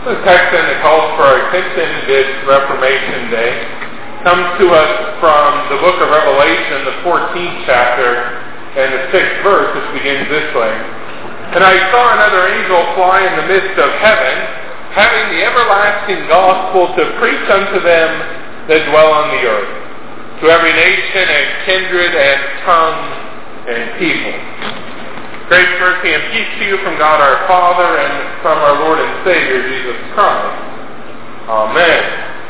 The text that calls for our attention this Reformation Day comes to us from the book of Revelation, the 14th chapter, and the 6th verse, which begins this way. And I saw another angel fly in the midst of heaven, having the everlasting gospel to preach unto them that dwell on the earth, to every nation and kindred and tongue and people. Grace, mercy, and peace to you from God our Father and from our Lord and Savior, Jesus Christ. Amen.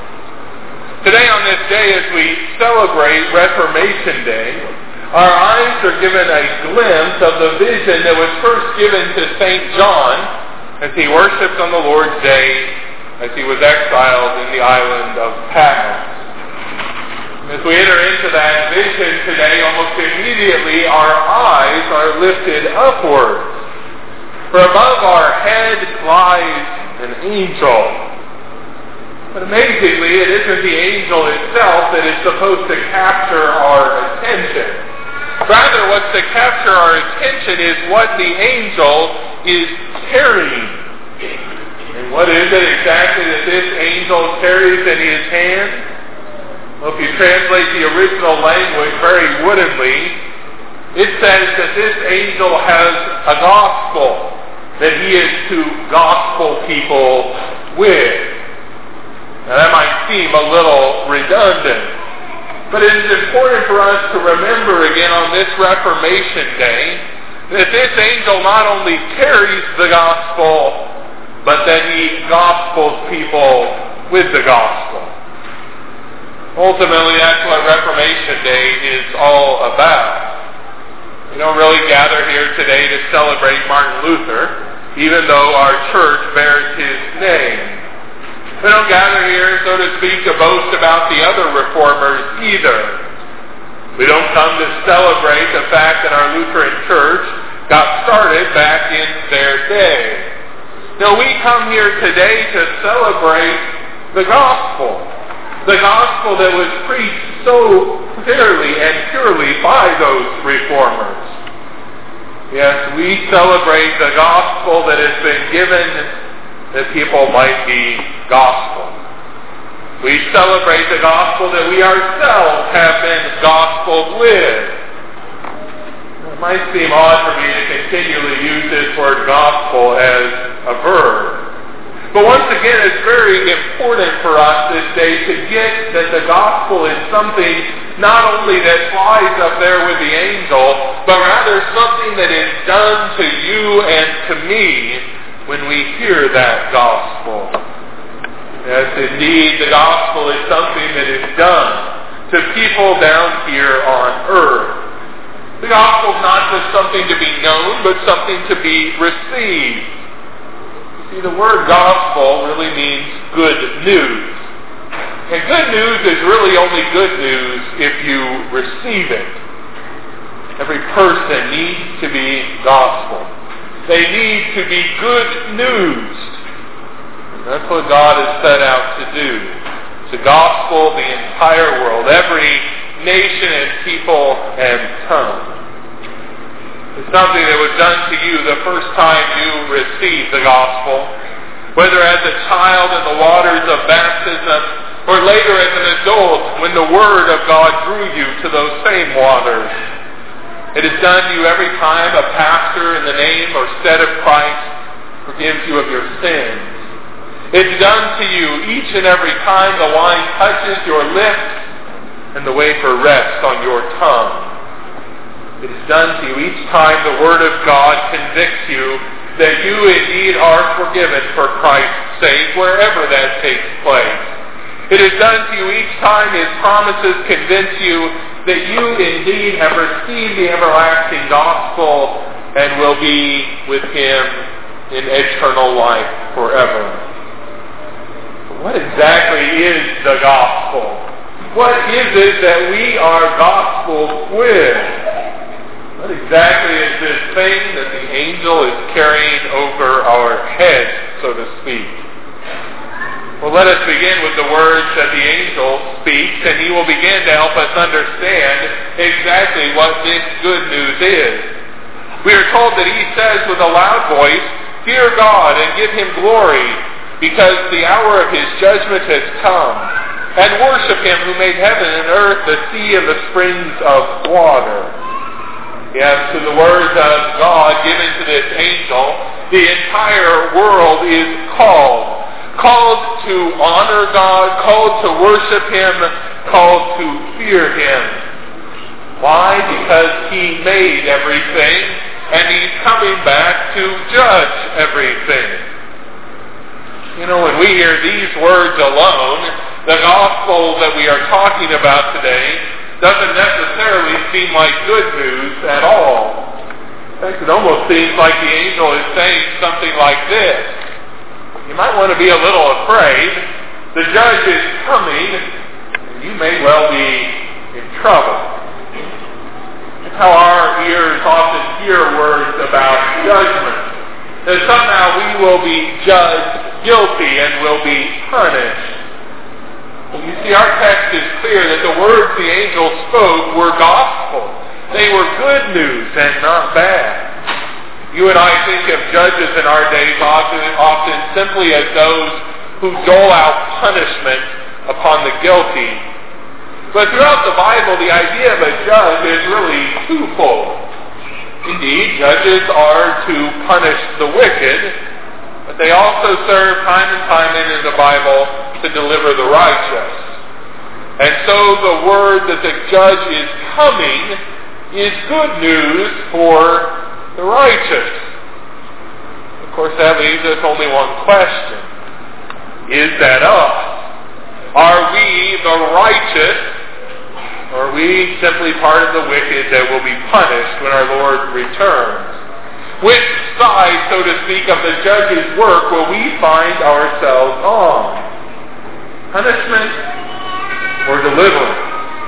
Today on this day, as we celebrate Reformation Day, our eyes are given a glimpse of the vision that was first given to St. John as he worshipped on the Lord's Day as he was exiled in the island of Patmos. As we enter into that vision today, almost immediately our eyes are lifted upwards. For above our head lies an angel. But amazingly, it isn't the angel itself that is supposed to capture our attention. Rather, what's to capture our attention is what the angel is carrying. And what is it exactly that this angel carries in his hand? Well, if you translate the original language very woodenly, it says that this angel has a gospel that he is to gospel people with. Now that might seem a little redundant, but it is important for us to remember again on this Reformation Day that this angel not only carries the gospel, but that he gospels people with the gospel. Ultimately, that's what Reformation Day is all about. We don't really gather here today to celebrate Martin Luther, even though our church bears his name. We don't gather here, so to speak, to boast about the other reformers either. We don't come to celebrate the fact that our Lutheran church got started back in their day. No, we come here today to celebrate the gospel. The gospel that was preached so clearly and purely by those reformers. Yes, we celebrate the gospel that has been given that people might be gospel. We celebrate the gospel that we ourselves have been gospeled with. It might seem odd for me to continually use this word gospel as a verb. But once again, it's very important for us this day to get that the gospel is something not only that flies up there with the angel, but rather something that is done to you and to me when we hear that gospel. Yes, indeed, the gospel is something that is done to people down here on earth. The gospel is not just something to be known, but something to be received. See, the word gospel really means good news. And good news is really only good news if you receive it. Every person needs to be gospel. They need to be good news. And that's what God has set out to do. To gospel the entire world, every nation and people and tongue. It's something that was done to you the first time you received the gospel, whether as a child in the waters of baptism, or later as an adult when the Word of God drew you to those same waters. It is done to you every time a pastor in the name or stead of Christ forgives you of your sins. It's done to you each and every time the wine touches your lips and the wafer rests on your tongue. It is done to you each time the Word of God convicts you that you indeed are forgiven for Christ's sake, wherever that takes place. It is done to you each time His promises convince you that you indeed have received the everlasting gospel and will be with Him in eternal life forever. But what exactly is the gospel? What is it that we are gospeled with? What exactly is this thing that the angel is carrying over our heads, so to speak? Well, let us begin with the words that the angel speaks, and he will begin to help us understand exactly what this good news is. We are told that he says with a loud voice, "Fear God and give Him glory, because the hour of his judgment has come. And worship him who made heaven and earth, the sea and the springs of water. Yes, to the words of God given to this angel, the entire world is called. Called to honor God, called to worship him, called to fear him. Why? Because he made everything, and he's coming back to judge everything. You know, when we hear these words alone, the gospel that we are talking about today doesn't necessarily seem like good news at all. In fact, it almost seems like the angel is saying something like this. You might want to be a little afraid. The judge is coming, and you may well be in trouble. That's how our ears often hear words about judgment. That somehow we will be judged guilty and will be punished. Well, you see, our text is clear that the words the angel spoke were gospel. They were good news and not bad. You and I think of judges in our days often simply as those who dole out punishment upon the guilty. But throughout the Bible, the idea of a judge is really twofold. Indeed, judges are to punish the wicked, but they also serve time and time in the Bible to deliver the righteous. And so the word that the judge is coming is good news for the righteous. Of course, that leaves us only one question. Is that us? Are we the righteous, or are we simply part of the wicked that will be punished when our Lord returns? Which side, so to speak, of the judge's work will we find ourselves on? Punishment or deliverance?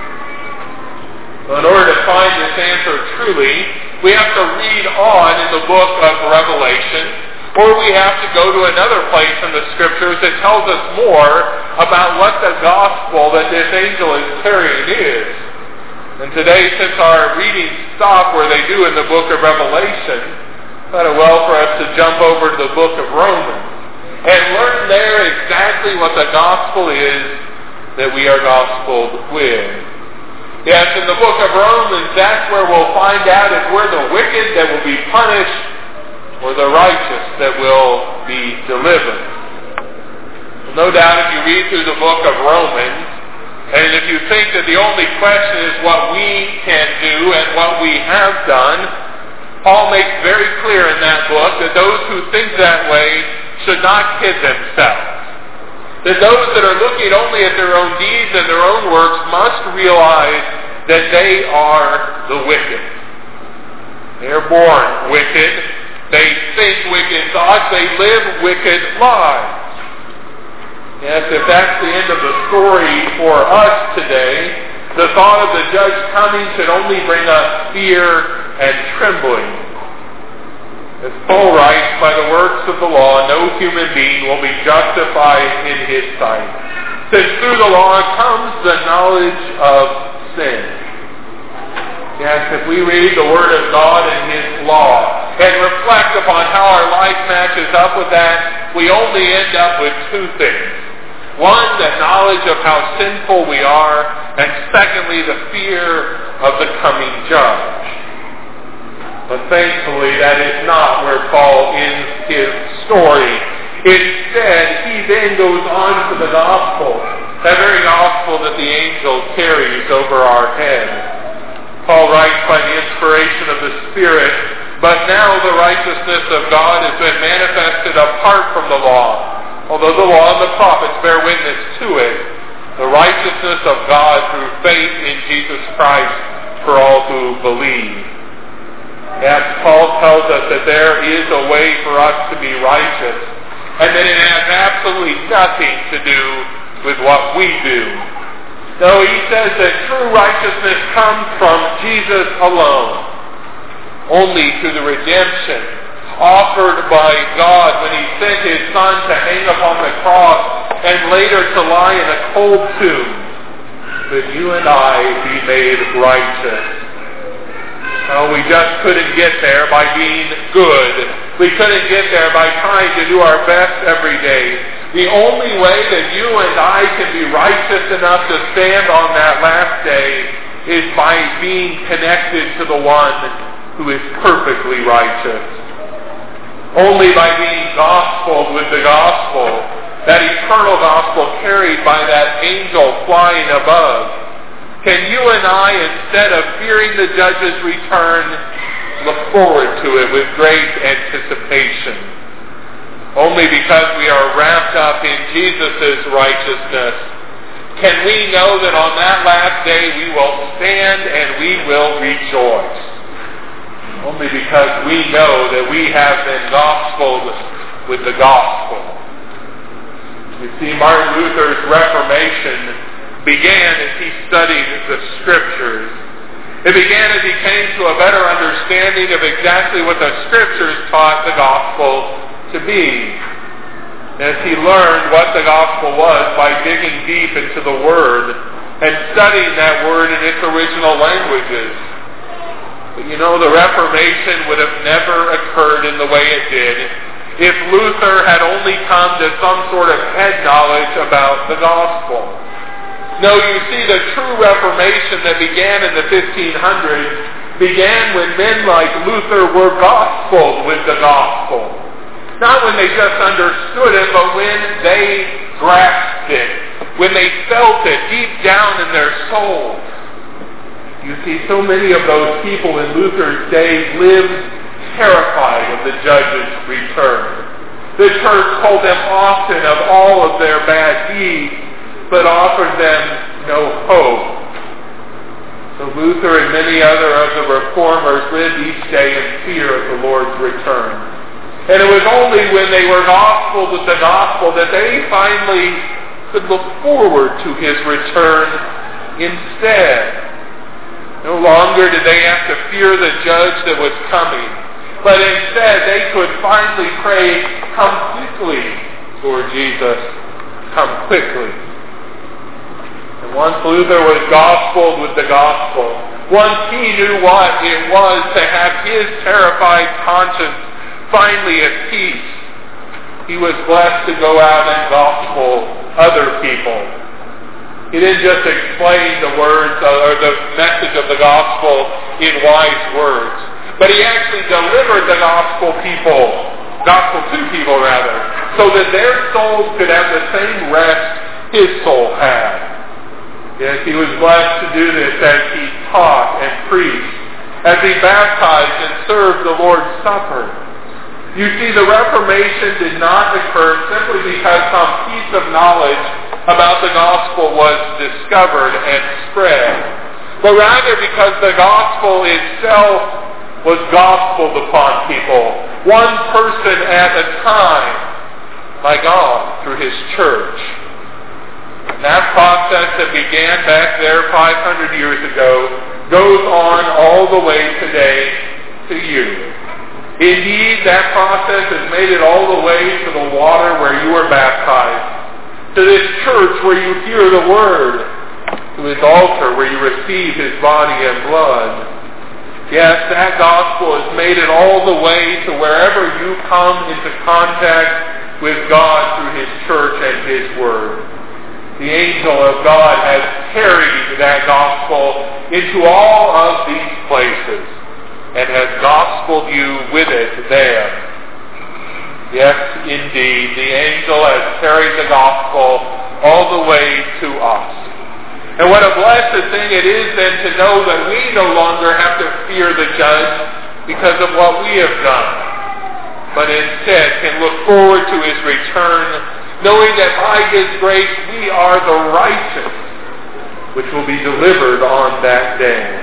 Well, in order to find this answer truly, we have to read on in the book of Revelation, or we have to go to another place in the Scriptures that tells us more about what the gospel that this angel is carrying is. And today, since our readings stop where they do in the book of Revelation, it's kind of well for us to jump over to the book of Romans and learn there exactly what the gospel is that we are gospeled with. Yes, in the book of Romans, that's where we'll find out if we're the wicked that will be punished or the righteous that will be delivered. Well, no doubt if you read through the book of Romans, and if you think that the only question is what we can do and what we have done, Paul makes very clear in that book that those who think that way should not kid themselves. That those that are looking only at their own deeds and their own works must realize that they are the wicked. They are born wicked. They think wicked thoughts. They live wicked lives. Yes, if that's the end of the story for us today, the thought of the judge coming should only bring us fear and trembling. As Paul writes, by the works of the law, no human being will be justified in his sight, since through the law comes the knowledge of sin. Yes, if we read the Word of God and His law and reflect upon how our life matches up with that, we only end up with two things. One, the knowledge of how sinful we are, and secondly, the fear of the coming judge. But thankfully, that is not where Paul ends his story. Instead, he then goes on to the gospel, that very gospel that the angel carries over our head. Paul writes by the inspiration of the Spirit, but now the righteousness of God has been manifested apart from the law. Although the law and the prophets bear witness to it, the righteousness of God through faith in Jesus Christ for all who believe. Yes, Paul tells us that there is a way for us to be righteous, and that it has absolutely nothing to do with what we do. No, he says that true righteousness comes from Jesus alone, only through the redemption offered by God when He sent His Son to hang upon the cross and later to lie in a cold tomb, that you and I be made righteous. Oh, we just couldn't get there by being good. We couldn't get there by trying to do our best every day. The only way that you and I can be righteous enough to stand on that last day is by being connected to the one who is perfectly righteous. Only by being gospeled with the gospel, that eternal gospel carried by that angel flying above, can you and I, instead of fearing the judge's return, look forward to it with great anticipation. Only because we are wrapped up in Jesus' righteousness can we know that on that last day we will stand and we will rejoice. Only because we know that we have been gospeled with the gospel. You see, Martin Luther's Reformation began as he studied the Scriptures. It began as he came to a better understanding of exactly what the Scriptures taught the gospel to be. As he learned what the gospel was by digging deep into the Word and studying that Word in its original languages. But you know, the Reformation would have never occurred in the way it did if Luther had only come to some sort of head knowledge about the gospel. No, you see, the true Reformation that began in the 1500s began when men like Luther were gospeled with the gospel. Not when they just understood it, but when they grasped it, when they felt it deep down in their souls. You see, so many of those people in Luther's day lived terrified of the judge's return. The church told them often of all of their bad deeds, but offered them no hope. So Luther and many other of the reformers lived each day in fear of the Lord's return. And it was only when they were gospeled with the gospel that they finally could look forward to His return instead. No longer did they have to fear the judge that was coming, but instead they could finally pray, "Come quickly, Lord Jesus, come quickly." And once Luther was gospeled with the gospel, once he knew what it was to have his terrified conscience finally at peace, he was blessed to go out and gospel other people. He didn't just explain the words or the message of the gospel in wise words, but he actually delivered the gospel to people so that their souls could have the same rest his soul had. Yes, he was blessed to do this as he taught and preached, as he baptized and served the Lord's Supper. You see, the Reformation did not occur simply because some piece of knowledge about the gospel was discovered and spread, but rather because the gospel itself was gospeled upon people, one person at a time, by God through His church. And that process that began back there 500 years ago goes on all the way today to you. Indeed, that process has made it all the way to the water where you were baptized, to this church where you hear the Word, to His altar where you receive His body and blood. Yes, that gospel has made it all the way to wherever you come into contact with God through His church and His Word. The angel of God has carried that gospel into all of these places and has gospeled you with it there. Yes, indeed, the angel has carried the gospel all the way to us. And what a blessed thing it is then to know that we no longer have to fear the judge because of what we have done, but instead can look forward to His return, knowing that by His grace we are the righteous, which will be delivered on that day.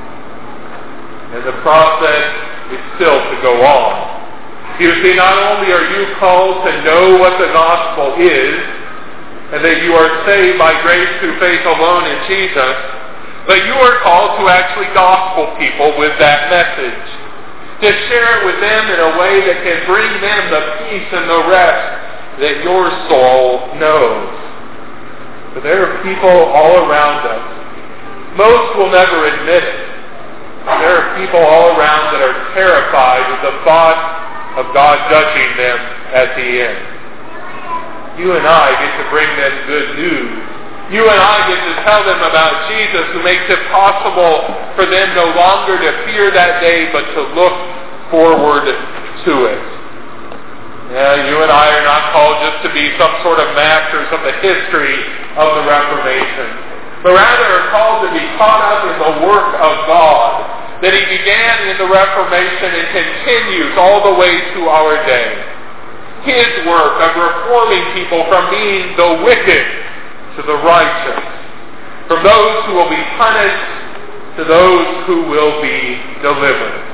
And the process is still to go on. You see, not only are you called to know what the gospel is, and that you are saved by grace through faith alone in Jesus, but you are called to actually gospel people with that message, to share it with them in a way that can bring them the peace and the rest that your soul knows. But there are people all around us. Most will never admit it. There are people all around that are terrified with the thought of God judging them at the end. You and I get to bring them good news. You and I get to tell them about Jesus, who makes it possible for them no longer to fear that day, but to look forward to it. Yeah, you and I are not called just to be some sort of masters of the history of the Reformation, but rather are called to be caught up in the work of God that He began in the Reformation and continues all the way to our day. His work of reforming people from being the wicked to the righteous, from those who will be punished to those who will be delivered.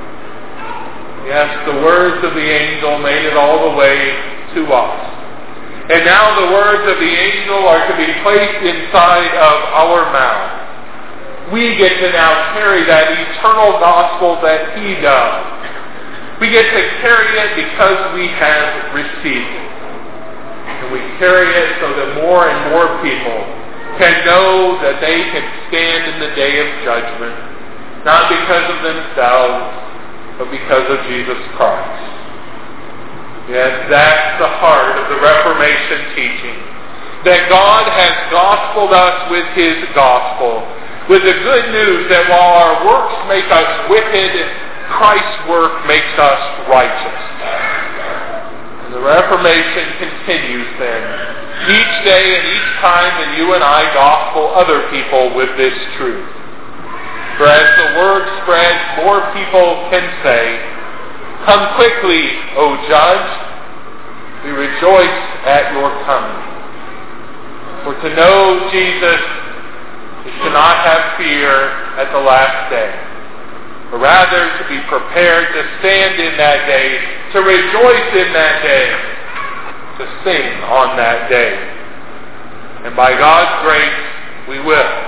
Yes, the words of the angel made it all the way to us. And now the words of the angel are to be placed inside of our mouth. We get to now carry that eternal gospel that He does. We get to carry it because we have received it. And we carry it so that more and more people can know that they can stand in the day of judgment, not because of themselves, but because of Jesus Christ. Yes, that's the heart of the Reformation teaching. That God has gospeled us with His gospel, with the good news that while our works make us wicked, Christ's work makes us righteous. And the Reformation continues then, each day and each time that you and I gospel other people with this truth. For as the word spreads, more people can say, "Come quickly, O Judge. We rejoice at your coming." For to know Jesus is to not have fear at the last day, but rather to be prepared to stand in that day, to rejoice in that day, to sing on that day. And by God's grace, we will.